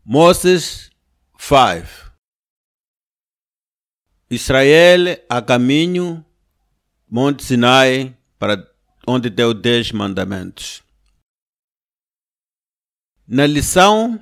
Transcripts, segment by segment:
Moses 5. Israel a caminho, Monte Sinai, para onde deu 10 mandamentos. Na lição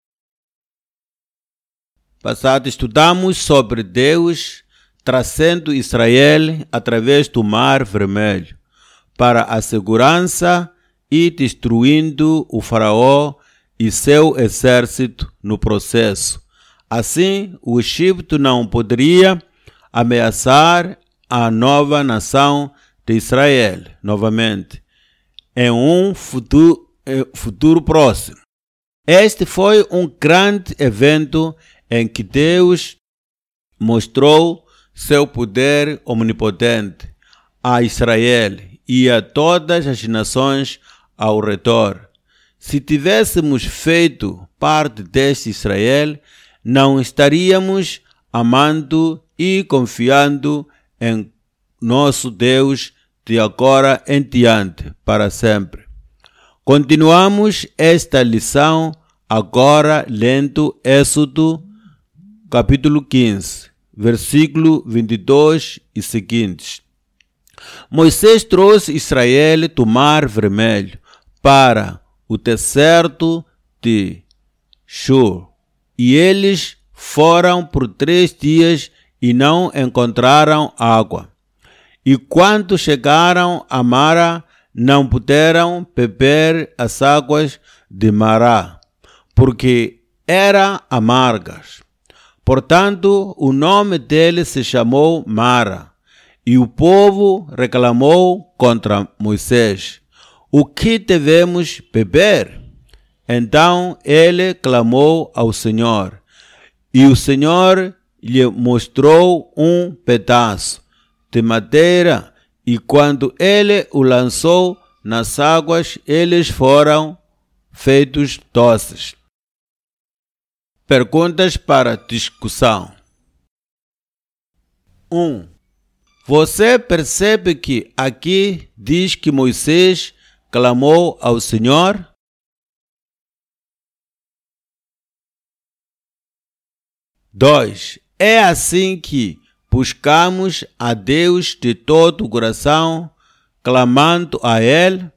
passada estudamos sobre Deus trazendo Israel através do Mar Vermelho para a segurança e destruindo o faraó e seu exército no processo. Assim, o Egito não poderia ameaçar a nova nação de Israel novamente em um futuro próximo. Este foi um grande evento em que Deus mostrou seu poder omnipotente a Israel e a todas as nações ao redor. Se tivéssemos feito parte deste Israel, não estaríamos amando e confiando em nosso Deus de agora em diante, para sempre. Continuamos esta lição agora lendo Êxodo, capítulo 15, versículo 22 e seguintes. Moisés trouxe Israel do Mar Vermelho para o deserto de Shur, e eles foram por 3 dias e não encontraram água. E quando chegaram a Mara, não puderam beber as águas de Mará, porque eram amargas. Portanto, o nome dele se chamou Mara, e o povo reclamou contra Moisés: o que devemos beber? Então ele clamou ao Senhor, e o Senhor lhe mostrou um pedaço de madeira, e quando ele o lançou nas águas, eles foram feitos doces. Perguntas para discussão. 1. Você percebe que aqui diz que Moisés clamou ao Senhor? 2. É assim que buscamos a Deus de todo o coração, clamando a Ele?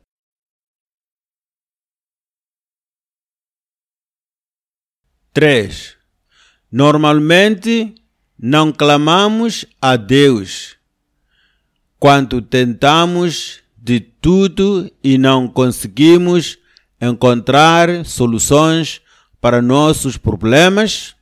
3. Normalmente não clamamos a Deus quando tentamos de tudo e não conseguimos encontrar soluções para nossos problemas?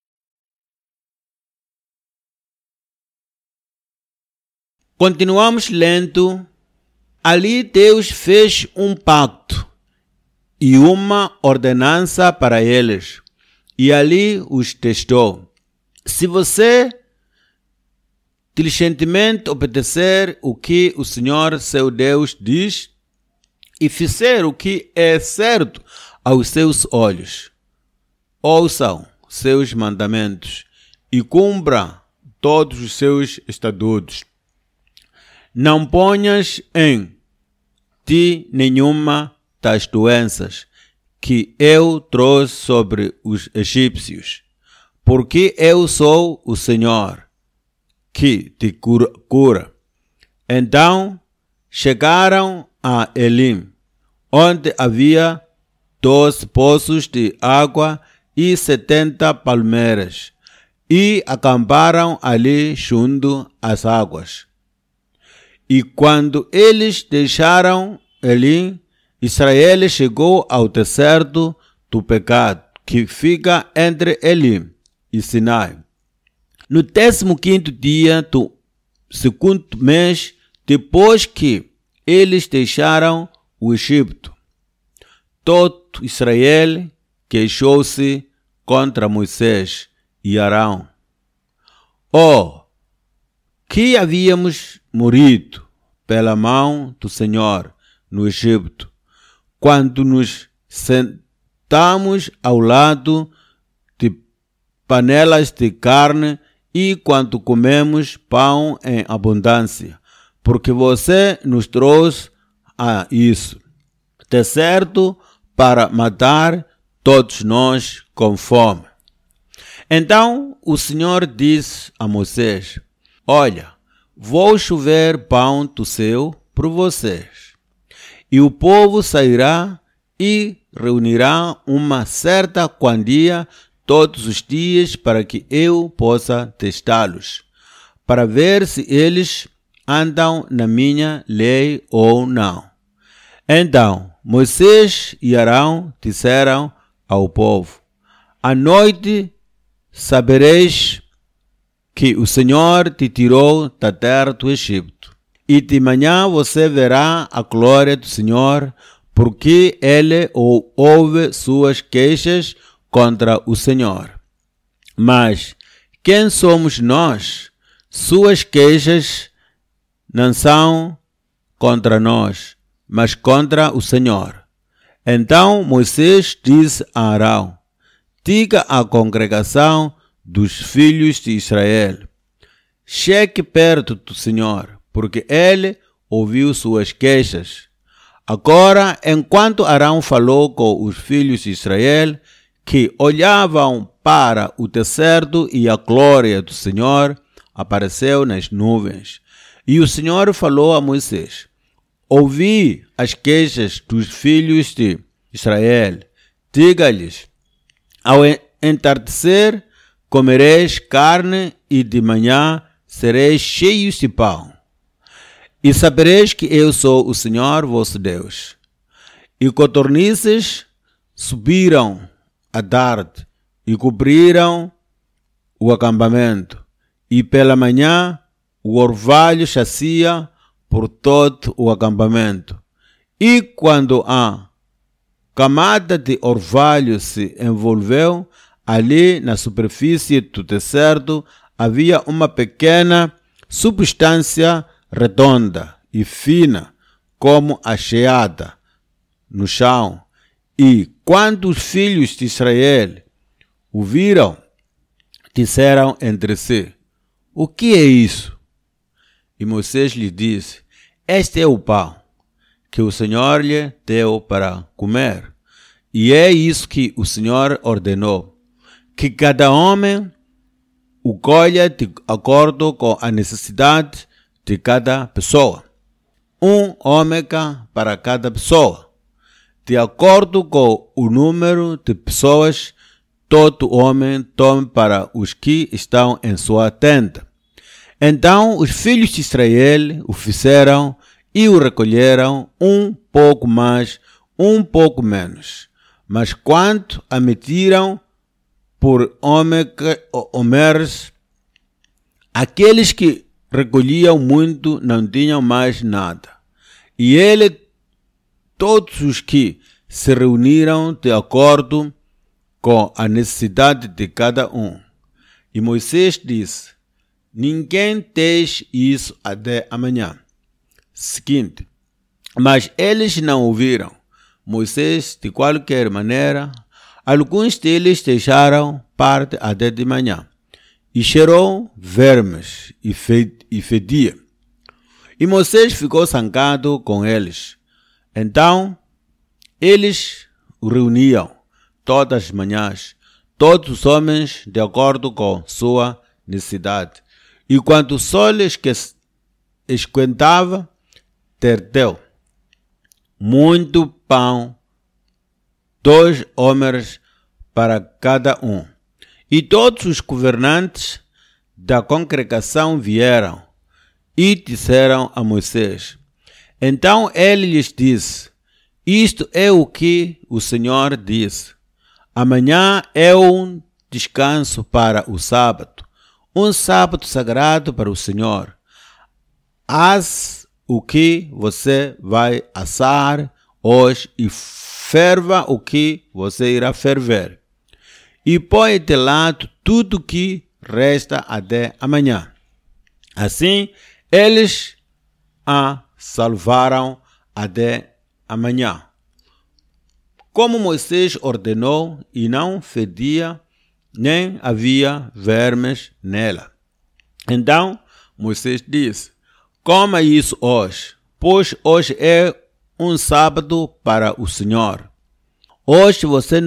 Continuamos lendo. Ali Deus fez um pacto e uma ordenança para eles, e ali os testou. Se você diligentemente obedecer o que o Senhor seu Deus diz e fizer o que é certo aos seus olhos, ouçam seus mandamentos e cumpra todos os seus estatutos. Não ponhas em ti nenhuma das doenças que eu trouxe sobre os egípcios, porque eu sou o Senhor que te cura. Então chegaram a Elim, onde havia 12 poços de água e 70 palmeiras, e acamparam ali junto às águas. E quando eles deixaram Elim, Israel chegou ao deserto do pecado, que fica entre Elim e Sinai. No 15º dia do 2º mês, depois que eles deixaram o Egito, todo Israel queixou-se contra Moisés e Arão. Que havíamos morrido pela mão do Senhor no Egito, quando nos sentamos ao lado de panelas de carne e quando comemos pão em abundância, porque você nos trouxe a isso, deserto, para matar todos nós com fome. Então o Senhor disse a Moisés: olha, vou chover pão do céu por vocês. E o povo sairá e reunirá uma certa quantia todos os dias para que eu possa testá-los, para ver se eles andam na minha lei ou não. Então Moisés e Arão disseram ao povo: à noite sabereis que o Senhor te tirou da terra do Egito, e de manhã você verá a glória do Senhor, porque ele ouve suas queixas contra o Senhor. Mas quem somos nós? Suas queixas não são contra nós, mas contra o Senhor. Então Moisés disse a Arão: diga à congregação dos filhos de Israel: chegue perto do Senhor, porque ele ouviu suas queixas. Agora, enquanto Arão falou com os filhos de Israel, que olhavam para o deserto, e a glória do Senhor apareceu nas nuvens. E o Senhor falou a Moisés: ouvi as queixas dos filhos de Israel. Diga-lhes: ao entardecer comereis carne, e de manhã sereis cheios de pão. E sabereis que eu sou o Senhor vosso Deus. E codornizes subiram à tarde e cobriram o acampamento. E pela manhã o orvalho chazia por todo o acampamento. E quando a camada de orvalho se envolveu, ali na superfície do deserto havia uma pequena substância redonda e fina, como a geada no chão. E quando os filhos de Israel o viram, disseram entre si: o que é isso? E Moisés lhe disse: este é o pão que o Senhor lhe deu para comer. E é isso que o Senhor ordenou, que cada homem o colha de acordo com a necessidade de cada pessoa. Um ômega para cada pessoa. De acordo com o número de pessoas, todo homem tome para os que estão em sua tenda. Então os filhos de Israel o fizeram e o recolheram, um pouco mais, um pouco menos. Mas quanto a mediram por homens, aqueles que recolhiam muito não tinham mais nada. E todos os que se reuniram de acordo com a necessidade de cada um. E Moisés disse: ninguém deixe isso até amanhã seguinte. Mas eles não ouviram Moisés de qualquer maneira. Alguns deles deixaram parte até de manhã, e cheirou vermes e fedia. E Moisés ficou zangado com eles. Então eles o reuniam todas as manhãs, todos os homens de acordo com sua necessidade. E quando o sol esquentava, deu muito pão, 2 homens para cada um. E todos os governantes da congregação vieram e disseram a Moisés. Então ele lhes disse: isto é o que o Senhor diz: amanhã é um descanso para o sábado, um sábado sagrado para o Senhor. Haz o que você vai assar hoje e ferva o que você irá ferver. E põe de lado tudo que resta até amanhã. Assim, eles a salvaram até amanhã, como Moisés ordenou, e não fedia, nem havia vermes nela. Então Moisés disse: coma isso hoje, pois hoje é um sábado para o Senhor. Hoje você não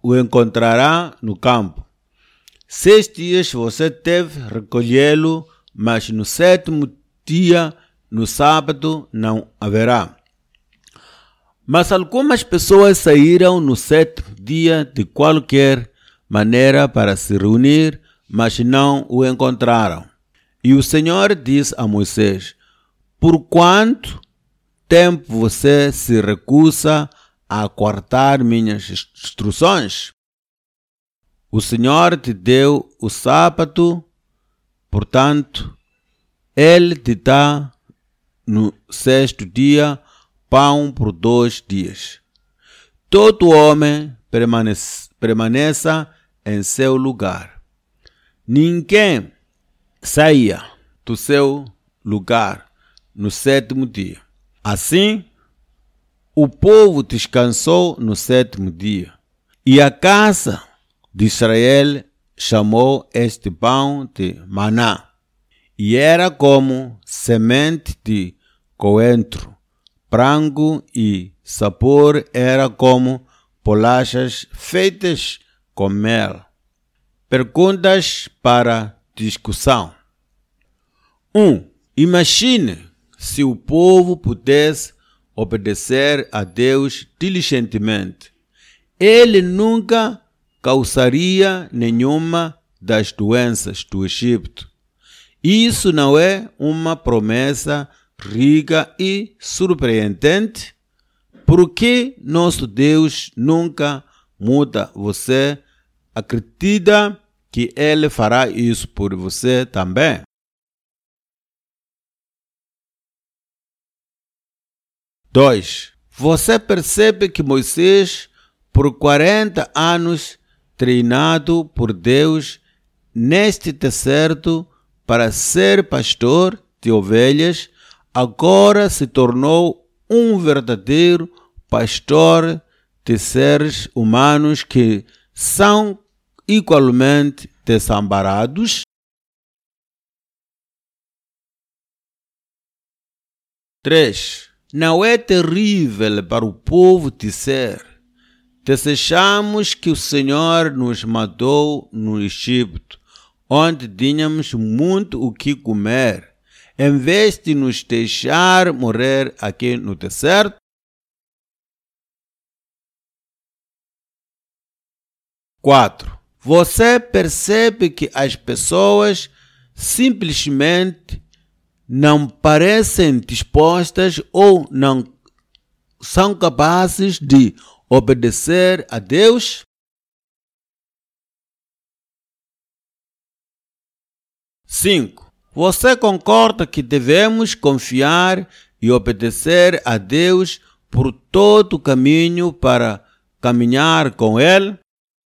o encontrará no campo. 6 dias você deve recolhê-lo, mas no 7º dia, no sábado, não haverá. Mas algumas pessoas saíram no 7º dia de qualquer maneira para se reunir, mas não o encontraram. E o Senhor disse a Moisés: por quanto tempo você se recusa a acatar minhas instruções? O Senhor te deu o sábado, portanto, Ele te dá no 6º dia pão por 2 dias. Todo homem permaneça em seu lugar. Ninguém saia do seu lugar no 7º dia. Assim, o povo descansou no 7º dia. E a casa de Israel chamou este pão de maná. E era como semente de coentro branco e sabor era como bolachas feitas com mel. Perguntas para discussão. 1. Imagine se o povo pudesse obedecer a Deus diligentemente. Ele nunca causaria nenhuma das doenças do Egito. Isso não é uma promessa rica e surpreendente? Porque nosso Deus nunca muda. Você acredita que Ele fará isso por você também? 2. Você percebe que Moisés, por 40 anos, treinado por Deus neste deserto para ser pastor de ovelhas, agora se tornou um verdadeiro pastor de seres humanos que são igualmente desamparados? 3. Não é terrível para o povo dizer: desejamos que o Senhor nos mandou no Egito, onde tínhamos muito o que comer, em vez de nos deixar morrer aqui no deserto? 4. Você percebe que as pessoas simplesmente não parecem dispostas ou não são capazes de obedecer a Deus? 5. Você concorda que devemos confiar e obedecer a Deus por todo o caminho para caminhar com Ele?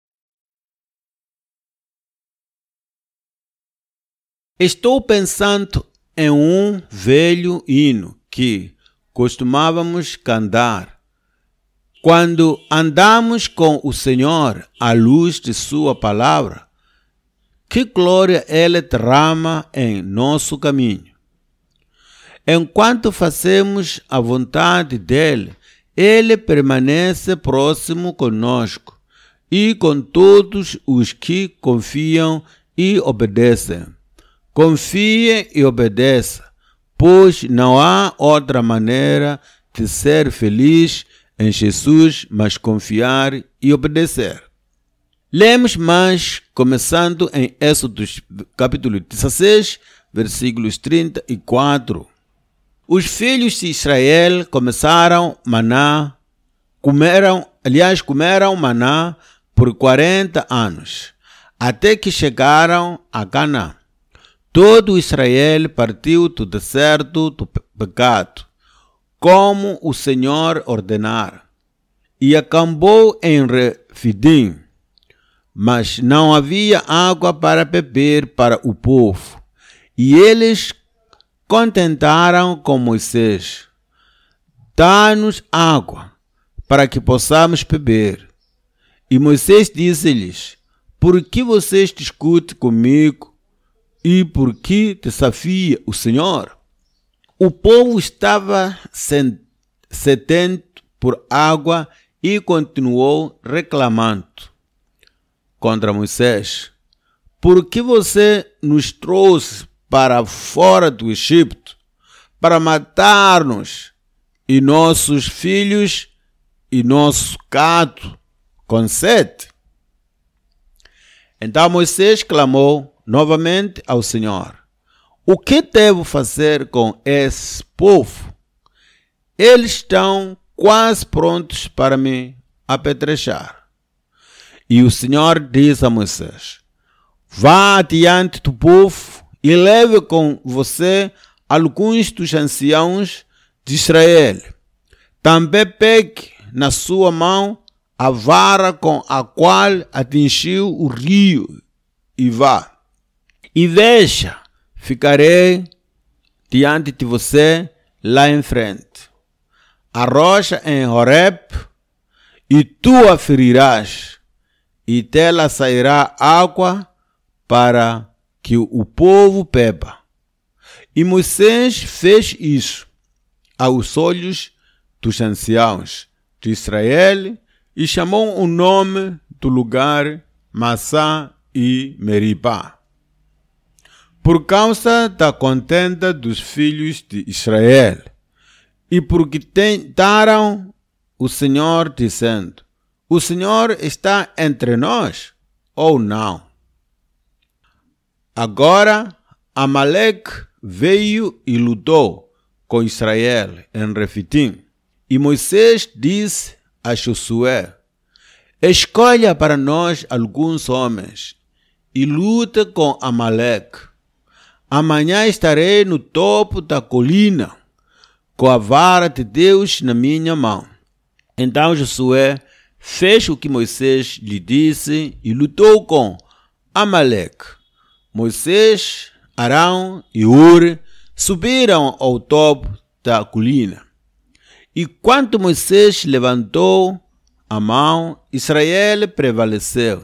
Estou pensando em um velho hino que costumávamos cantar. Quando andamos com o Senhor à luz de Sua palavra, que glória Ele derrama em nosso caminho. Enquanto fazemos a vontade dEle, Ele permanece próximo conosco e com todos os que confiam e obedecem. Confie e obedeça, pois não há outra maneira de ser feliz em Jesus, mas confiar e obedecer. Lemos mais, começando em Êxodo capítulo 16, versículos 34. Os filhos de Israel comeram maná por 40 anos, até que chegaram a Canaã. Todo Israel partiu do deserto do pecado, como o Senhor ordenara, e acampou em Refidim. Mas não havia água para beber para o povo, e eles contentaram com Moisés: dá-nos água, para que possamos beber. E Moisés disse-lhes: por que vocês discutem comigo? E por que desafia o Senhor? O povo estava sedento por água e continuou reclamando. contra Moisés: por que você nos trouxe para fora do Egito para matar-nos e nossos filhos e nosso gado com sede? Então Moisés clamou novamente ao Senhor: o que devo fazer com esse povo? Eles estão quase prontos para me apedrejar. E o Senhor disse a Moisés: vá adiante do povo e leve com você alguns dos anciãos de Israel. Também pegue na sua mão a vara com a qual atingiu o rio e vá. E veja, ficarei diante de você lá em frente. A rocha em Horeb, e tu a ferirás, e dela sairá água para que o povo beba. E Moisés fez isso aos olhos dos anciãos de Israel e chamou o nome do lugar Massá e Meribá, por causa da contenda dos filhos de Israel, e porque tentaram o Senhor, dizendo: o Senhor está entre nós ou não? Agora Amaleque veio e lutou com Israel em Refidim. E Moisés disse a Josué: escolha para nós alguns homens e luta com Amaleque. Amanhã estarei no topo da colina, com a vara de Deus na minha mão. Então Josué fez o que Moisés lhe disse e lutou com Amaleque. Moisés, Arão e Hur subiram ao topo da colina. E quando Moisés levantou a mão, Israel prevaleceu.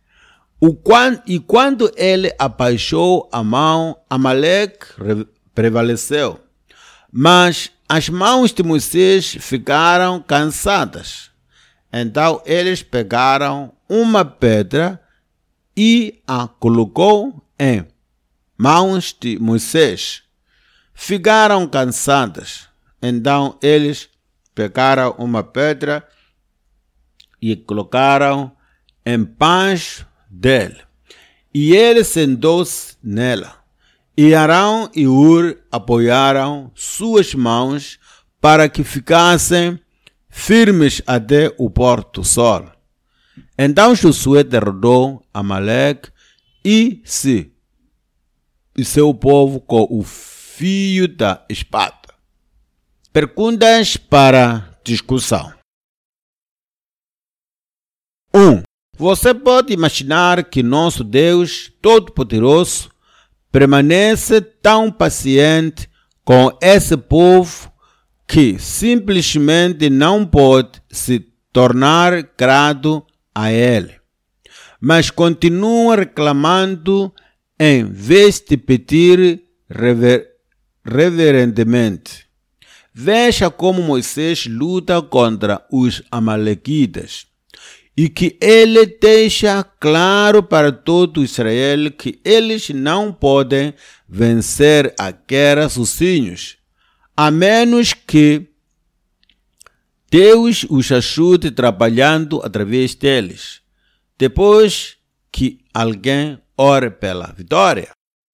E quando ele abaixou a mão, Amaleque prevaleceu. Mas as mãos de Moisés ficaram cansadas. Então eles pegaram uma pedra e a colocou em mãos de Moisés. Ficaram cansadas. Então eles pegaram uma pedra e colocaram embaixo dele. E ele sentou-se nela. E Arão e Hur apoiaram suas mãos para que ficassem firmes até o pôr do sol. Então Josué derrotou Amaleque e seu povo com o fio da espada. Perguntas para discussão. 1. Você pode imaginar que nosso Deus Todo-Poderoso permanece tão paciente com esse povo que simplesmente não pode se tornar grato a ele, mas continua reclamando em vez de pedir reverentemente. Veja como Moisés luta contra os amalequitas e que ele deixa claro para todo Israel que eles não podem vencer a guerra sozinhos, a menos que Deus os ajude trabalhando através deles, depois que alguém ore pela vitória.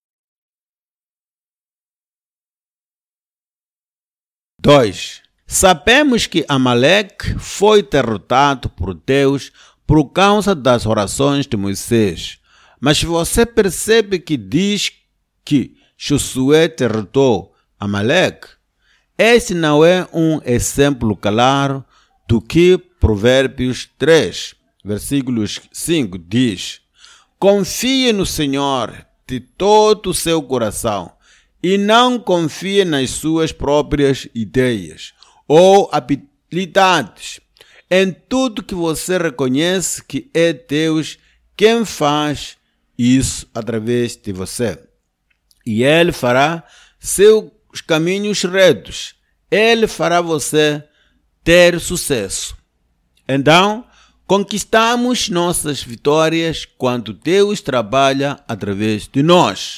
2. Sabemos que Amaleque foi derrotado por Deus por causa das orações de Moisés. Mas você percebe que diz que Josué derrotou Amaleque? Esse não é um exemplo claro do que Provérbios 3, versículos 5 diz: confie no Senhor de todo o seu coração e não confie nas suas próprias ideias ou habilidades. Em tudo que você reconhece que é Deus quem faz isso através de você. E Ele fará seus caminhos retos. Ele fará você ter sucesso. Então, Conquistamos nossas vitórias quando Deus trabalha através de nós.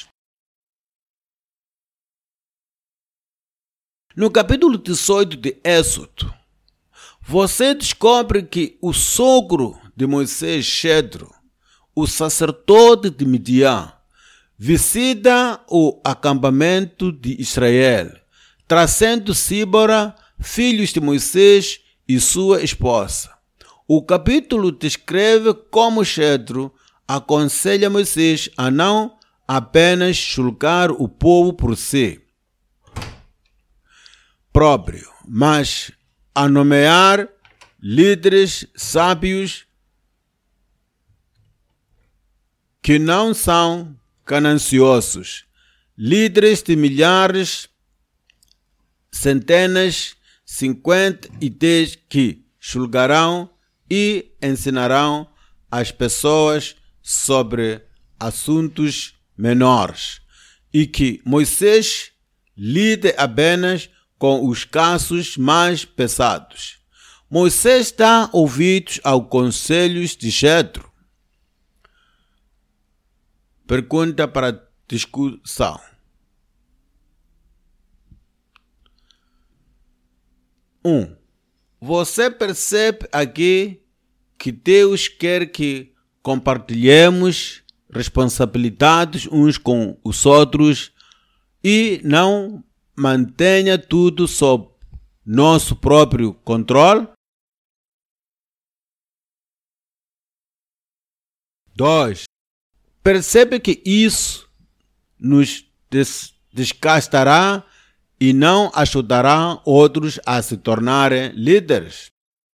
No capítulo 18 de Êxodo, você descobre que o sogro de Moisés, Jetro, o sacerdote de Midian, visita o acampamento de Israel, trazendo Síbora, filhos de Moisés e sua esposa. O capítulo descreve como Jetro aconselha Moisés a não apenas julgar o povo por si próprio, mas a nomear líderes sábios que não são gananciosos, líderes de milhares, centenas, 50 e 10 que julgarão e ensinarão as pessoas sobre assuntos menores, e que Moisés lide apenas com os casos mais pesados. Moisés dá ouvidos aos conselhos de Jetro. Pergunta para discussão. 1. Você percebe aqui que Deus quer que compartilhemos responsabilidades uns com os outros e não mantenha tudo sob nosso próprio controle? 2. Percebe que isso nos desgastará e não ajudará outros a se tornarem líderes?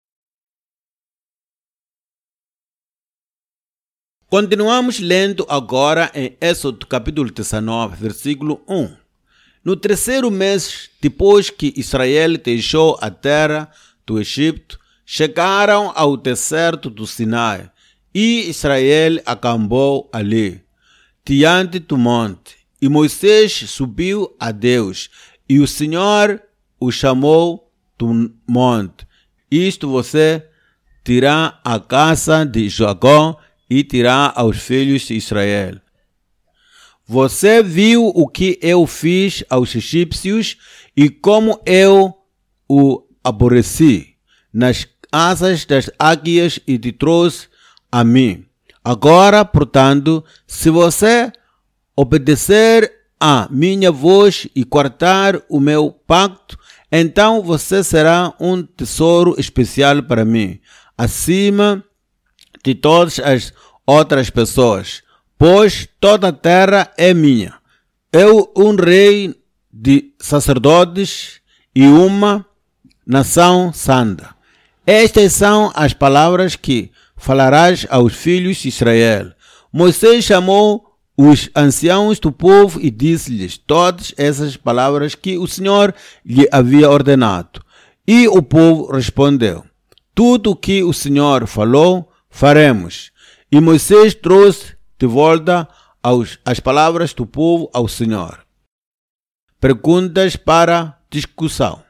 Continuamos lendo agora em Êxodo capítulo 19, versículo 1. No terceiro mês, depois que Israel deixou a terra do Egito, chegaram ao deserto do Sinai, e Israel acampou ali, diante do monte. E Moisés subiu a Deus, e o Senhor o chamou do monte. Isto você dirá à casa de Jacó e dirá aos filhos de Israel. Você viu o que eu fiz aos egípcios e como eu o aborreci nas asas das águias e te trouxe a mim. Agora, portanto, se você obedecer a minha voz e guardar o meu pacto, então você será um tesouro especial para mim, acima de todas as outras pessoas, pois toda a terra é minha. Eu, um rei de sacerdotes e uma nação santa. Estas são as palavras que falarás aos filhos de Israel. Moisés chamou os anciãos do povo e disse-lhes todas essas palavras que o Senhor lhe havia ordenado. E o povo respondeu: tudo o que o Senhor falou, faremos. E Moisés trouxe de volta as palavras do povo ao Senhor. Perguntas para discussão.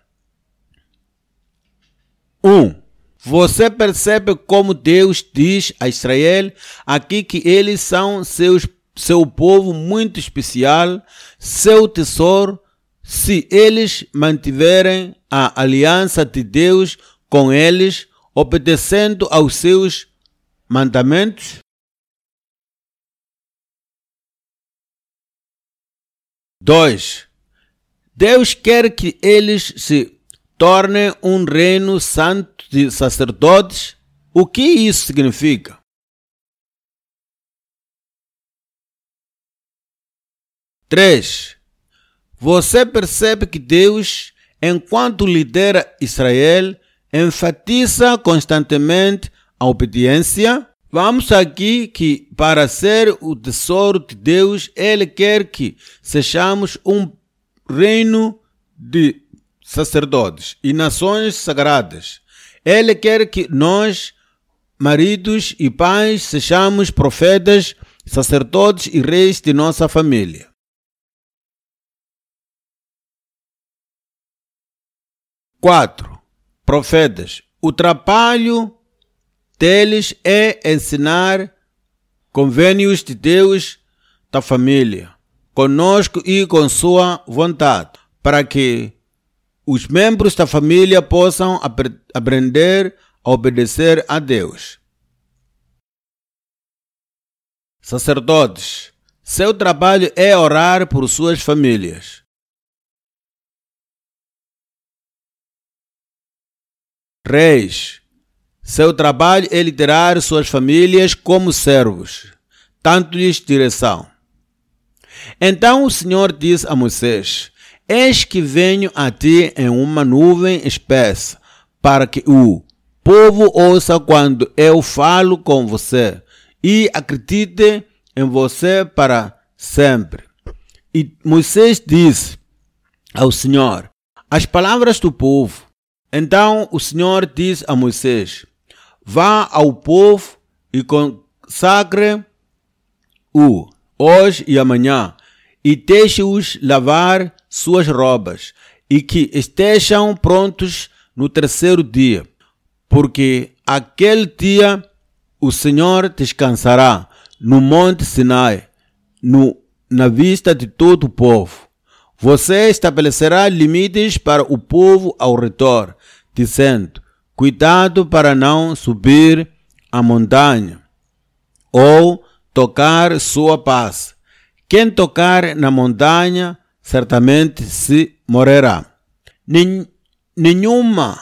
1. Você percebe como Deus diz a Israel aqui que eles são seu povo muito especial, seu tesouro, se eles mantiverem a aliança de Deus com eles, obedecendo aos seus mandamentos? 2. Deus quer que eles se tornem um reino santo de sacerdotes. O que isso significa? 3. Você percebe que Deus, enquanto lidera Israel, enfatiza constantemente a obediência? Vamos aqui que para ser o tesouro de Deus, Ele quer que sejamos um reino de sacerdotes e nações sagradas. Ele quer que nós, maridos e pais, sejamos profetas, sacerdotes e reis de nossa família. 4. Profetas. O trabalho deles é ensinar convênios de Deus da família, conosco e com sua vontade, para que os membros da família possam aprender a obedecer a Deus. Sacerdotes, seu trabalho é orar por suas famílias. Reis, seu trabalho é liderar suas famílias como servos, dando-lhes direção. Então o Senhor disse a Moisés: Eis que venho a ti em uma nuvem espessa, para que o povo ouça quando eu falo com você e acredite em você para sempre. E Moisés disse ao Senhor as palavras do povo. Então o Senhor disse a Moisés: Vá ao povo e consagre-o hoje e amanhã, e deixe-os lavar suas roupas, e que estejam prontos no terceiro dia, porque aquele dia o Senhor descansará no monte Sinai, na vista de todo o povo. Você estabelecerá limites para o povo ao redor, dizendo: Cuidado para não subir a montanha ou tocar sua paz. Quem tocar na montanha certamente se morrerá. Nenhuma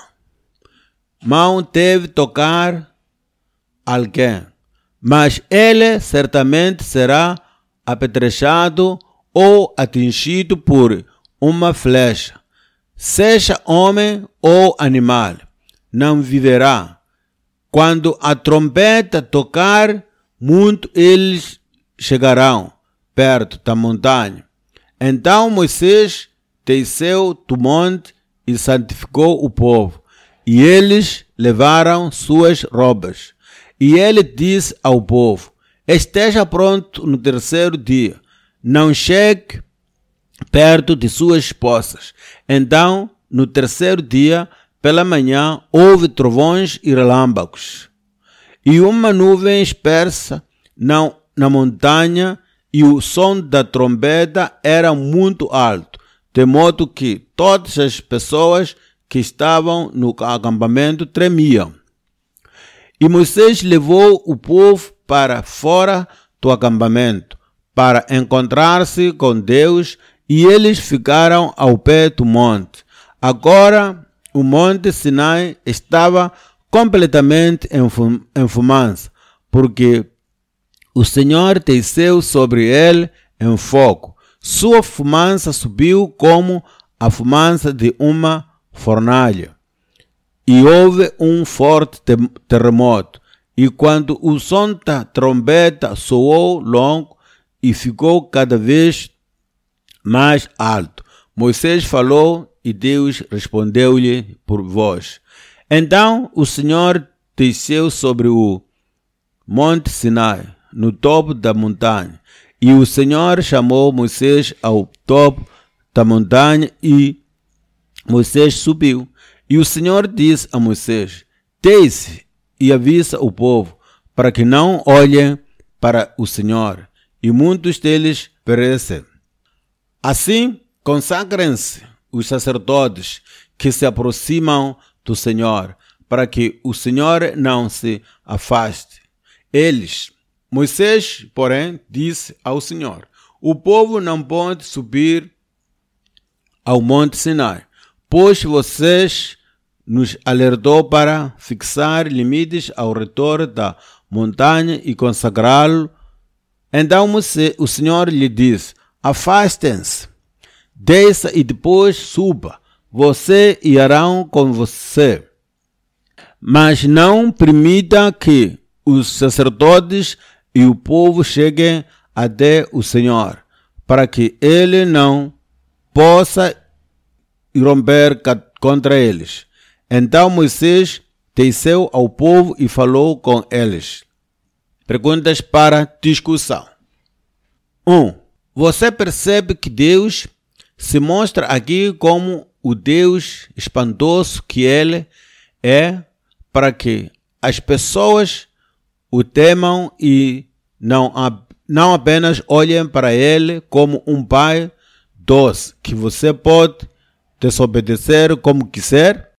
mão deve tocar alguém, mas ele certamente será apedrejado ou atingido por uma flecha. Seja homem ou animal, não viverá. Quando a trombeta tocar, muito eles chegarão perto da montanha. Então Moisés desceu do monte e santificou o povo, e eles levaram suas roupas. E ele disse ao povo: Esteja pronto no terceiro dia, não chegue perto de suas esposas. Então, no terceiro dia, pela manhã, houve trovões e relâmpagos, e uma nuvem espessa na montanha, e o som da trombeta era muito alto, de modo que todas as pessoas que estavam no acampamento tremiam. E Moisés levou o povo para fora do acampamento, para encontrar-se com Deus, e eles ficaram ao pé do monte. Agora o monte Sinai estava completamente em fumaça, porque o Senhor desceu sobre ele em fogo. Sua fumaça subiu como a fumaça de uma fornalha. E houve um forte terremoto. E quando o som da trombeta soou longo e ficou cada vez mais alto, Moisés falou e Deus respondeu-lhe por voz. Então o Senhor desceu sobre o monte Sinai, no topo da montanha, e o Senhor chamou Moisés ao topo da montanha, e Moisés subiu. E o Senhor disse a Moisés: Desce e avisa o povo, para que não olhem para o Senhor, e muitos deles perecem. Assim, consagrem-se os sacerdotes que se aproximam do Senhor, para que o Senhor não se afaste. Moisés, porém, disse ao Senhor: O povo não pode subir ao monte Sinai, pois vocês nos alertou para fixar limites ao redor da montanha e consagrá-lo. Então o Senhor lhe disse: Afastem-se, desça e depois suba, você e Arão com você. Mas não permita que os sacerdotes e o povo cheguem até o Senhor, para que ele não possa romper contra eles. Então Moisés desceu ao povo e falou com eles. Perguntas para discussão. 1. Você percebe que Deus se mostra aqui como o Deus espantoso que Ele é, para que as pessoas o temam e não apenas olhem para ele como um pai doce que você pode desobedecer como quiser.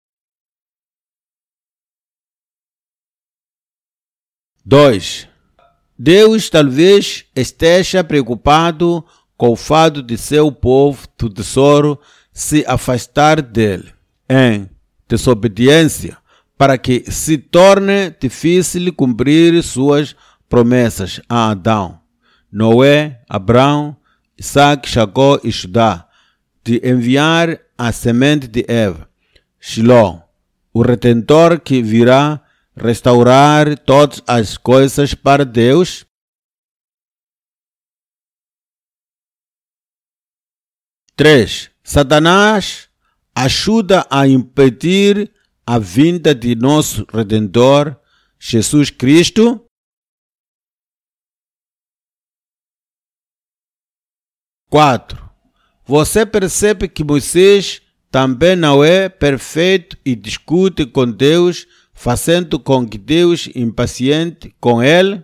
Dois, Deus talvez esteja preocupado com o fato de seu povo do tesouro se afastar dele em desobediência, para que se torne difícil cumprir suas promessas a Adão, Noé, Abraão, Isaac, Jacó e Judá, de enviar a semente de Eva, Shiloh, o Redentor que virá restaurar todas as coisas para Deus. Três, Satanás ajuda a impedir a vinda de nosso Redentor, Jesus Cristo. 4. Você percebe que Moisés também não é perfeito e discute com Deus, fazendo com que Deus impaciente com ele.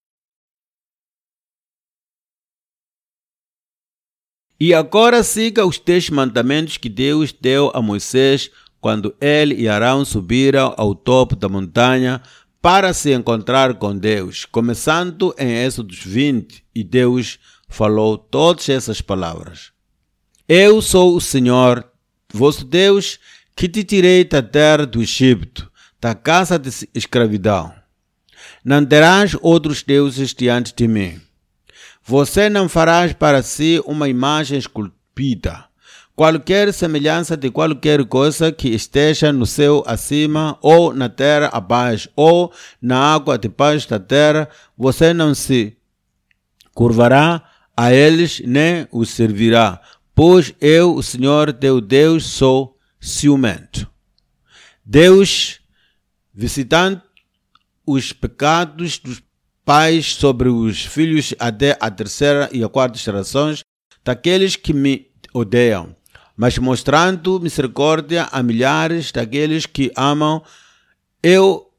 E agora siga os 10 mandamentos que Deus deu a Moisés quando ele e Arão subiram ao topo da montanha para se encontrar com Deus, começando em Êxodo 20, e Deus falou todas essas palavras. Eu sou o Senhor, vosso Deus, que te tirei da terra do Egito, da casa de escravidão. Não terás outros deuses diante de mim. Você não farás para si uma imagem esculpida, qualquer semelhança de qualquer coisa que esteja no céu acima, ou na terra abaixo, ou na água debaixo da terra. Você não se curvará a eles, nem os servirá, pois eu, o Senhor teu Deus, sou ciumento. Deus, visitando os pecados dos pais sobre os filhos até a terceira e a quarta gerações daqueles que me odeiam, mas mostrando misericórdia a milhares daqueles que amam, eu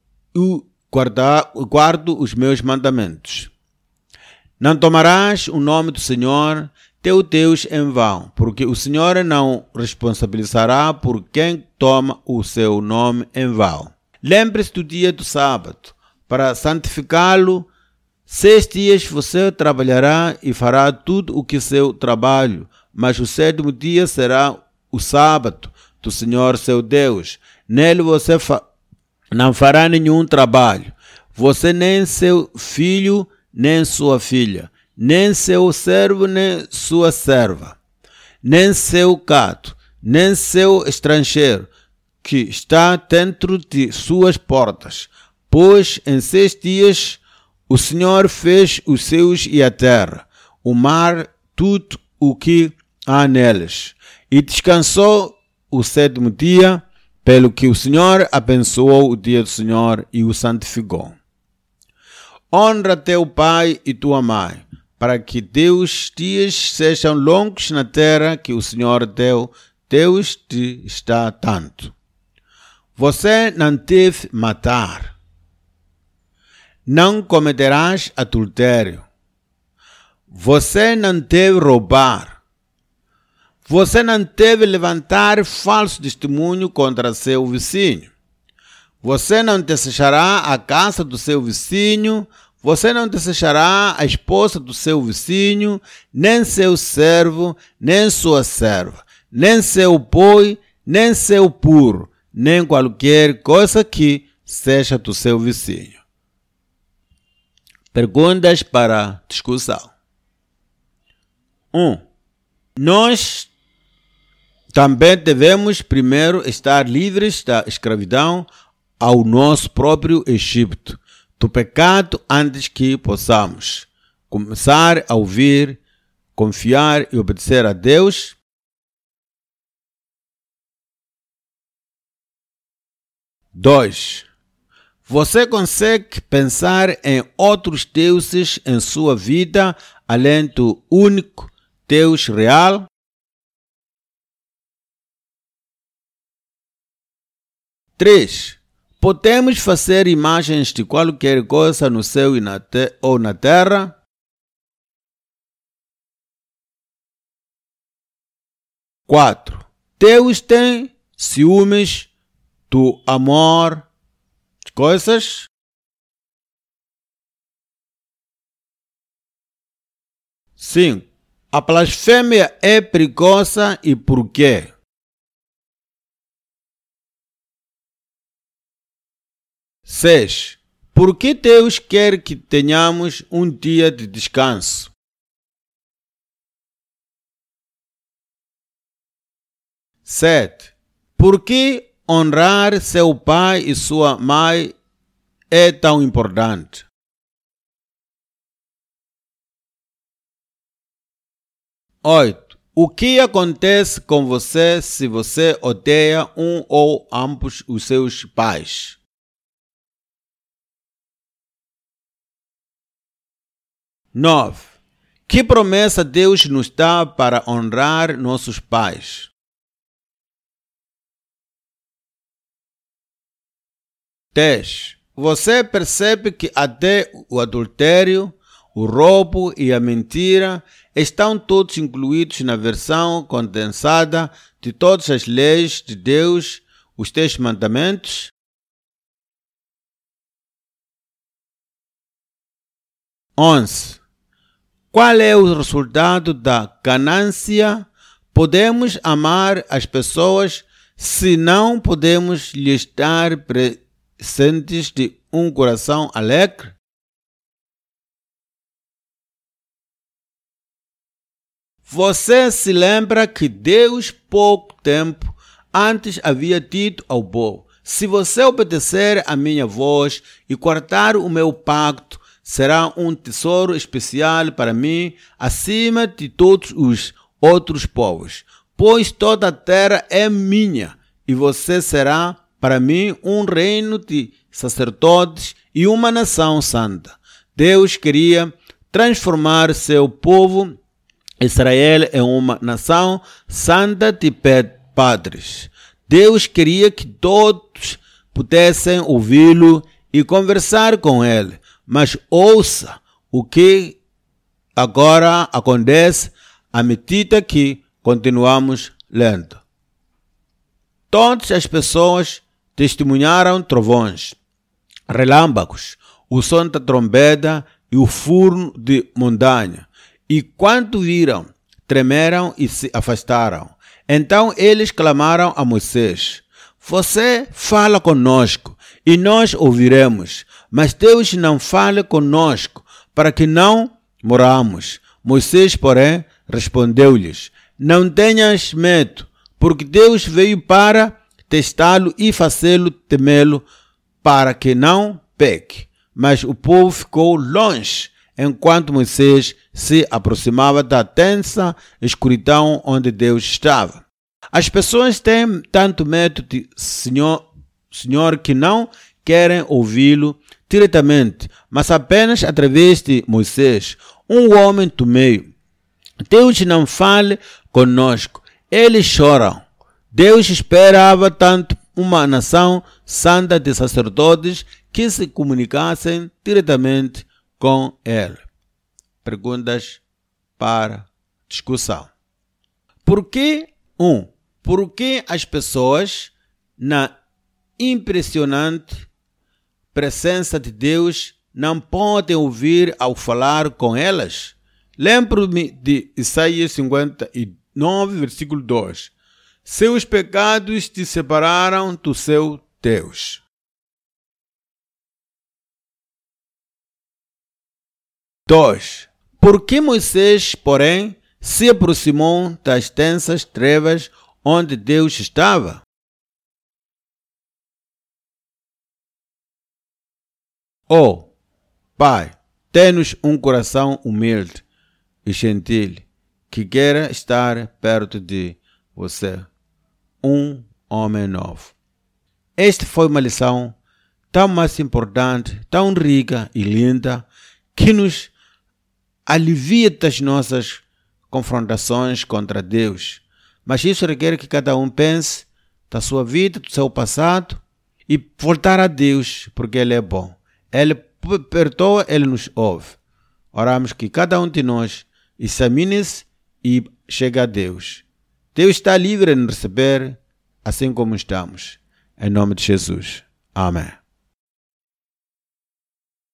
guardo os meus mandamentos. Não tomarás o nome do Senhor teu Deus em vão, porque o Senhor não responsabilizará por quem toma o seu nome em vão. Lembre-se do dia do sábado, para santificá-lo. 6 dias você trabalhará e fará tudo o que seu trabalho, mas o 7º dia será o sábado do Senhor seu Deus. Nele você não fará nenhum trabalho, você nem seu filho, nem sua filha, nem seu servo, nem sua serva, nem seu gado, nem seu estrangeiro, que está dentro de suas portas, pois em 6 dias o Senhor fez os céus e a terra, o mar, tudo o que há neles, e descansou o 7º dia, pelo que o Senhor abençoou o dia do Senhor e o santificou. Honra teu pai e tua mãe, para que teus dias sejam longos na terra que o Senhor teu Deus te está dando. Você não deve matar. Não cometerás adultério. Você não deve roubar. Você não deve levantar falso testemunho contra seu vizinho. Você não desejará a casa do seu vizinho. Você não desejará a esposa do seu vizinho, nem seu servo, nem sua serva, nem seu boi, nem seu burro, nem qualquer coisa que seja do seu vizinho. Perguntas para discussão. 1. Nós também devemos primeiro estar livres da escravidão ao nosso próprio Egito, do pecado, antes que possamos começar a ouvir, confiar e obedecer a Deus. 2. Você consegue pensar em outros deuses em sua vida, além do único Deus real? 3. Podemos fazer imagens de qualquer coisa no céu ou na terra? 4. Deus tem ciúmes do amor de coisas? 5. A blasfêmia é perigosa e por quê? 6. Por que Deus quer que tenhamos um dia de descanso? 7. Por que honrar seu pai e sua mãe é tão importante? 8. O que acontece com você se você odeia um ou ambos os seus pais? 9. Que promessa Deus nos dá para honrar nossos pais? 10. Você percebe que até o adultério, o roubo e a mentira estão todos incluídos na versão condensada de todas as leis de Deus, os 10 mandamentos? 11. Qual é o resultado da ganância? Podemos amar as pessoas se não podemos lhes dar presentes de um coração alegre? Você se lembra que Deus, pouco tempo antes, havia dito ao povo: se você obedecer a minha voz e guardar o meu pacto, será um tesouro especial para mim, acima de todos os outros povos, pois toda a terra é minha, e você será para mim um reino de sacerdotes e uma nação santa. Deus queria transformar seu povo Israel é uma nação santa de padres. Deus queria que todos pudessem ouvi-lo e conversar com ele. Mas ouça o que agora acontece à medida que continuamos lendo. Todas as pessoas testemunharam trovões, relâmpagos, o som da trombeta e o furor de montanha. E quando viram, tremeram e se afastaram. Então eles clamaram a Moisés: você fala conosco e nós ouviremos, mas Deus não fale conosco para que não moramos. Moisés, porém, respondeu-lhes: não tenhas medo, porque Deus veio para testá-lo e fazê-lo temê-lo, para que não peque. Mas o povo ficou longe, enquanto Moisés se aproximava da densa escuridão onde Deus estava. As pessoas têm tanto medo de Senhor que não querem ouvi-lo diretamente, mas apenas através de Moisés, um homem do meio. Deus não fale conosco, eles choram. Deus esperava tanto uma nação santa de sacerdotes que se comunicassem diretamente com ele. Perguntas para discussão. Por que as pessoas, na impressionante presença de Deus, não podem ouvir ao falar com elas? Lembro-me de Isaías 59, versículo 2. Seus pecados te separaram do seu Deus. 2. Por que Moisés, porém, se aproximou das densas trevas onde Deus estava? Oh, Pai, dê-nos um coração humilde e gentil, que queira estar perto de você, um homem novo. Esta foi uma lição tão mais importante, tão rica e linda, que nos alivia das nossas confrontações contra Deus. Mas isso requer que cada um pense da sua vida, do seu passado, e voltar a Deus, porque Ele é bom. Ele perdoa, Ele nos ouve. Oramos que cada um de nós examine-se e chegue a Deus. Deus está livre em receber, assim como estamos. Em nome de Jesus. Amém.